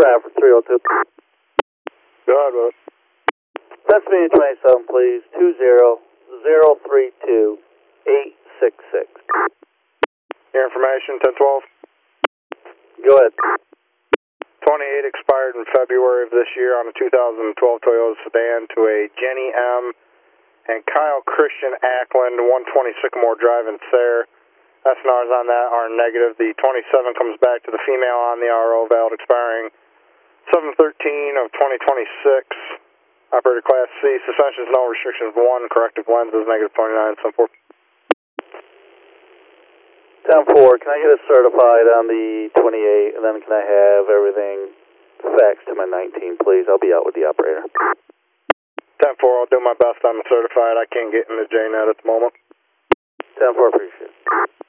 Stafford 302. Go ahead, bud. Pennsylvania 27, please. 20032-866. Your information, 1012. Go ahead. 28 expired in February of this year on a 2012 Toyota sedan to a Jenny M. and Kyle Christian Ackland, 120 Sycamore Drive in Sayre. SNRs on that are negative. The 27 comes back to the female on the RO, valid expiring 7/13 of 2026. Operator Class C, suspensions, no restrictions, 1. Corrective lenses, negative 29, some 4. 10-4, can I get it certified on the 28, and then can I have everything faxed to my 19, please? I'll be out with the operator. 10-4, I'll do my best on the certified. I can't get into JNet at the moment. 10-4, appreciate it.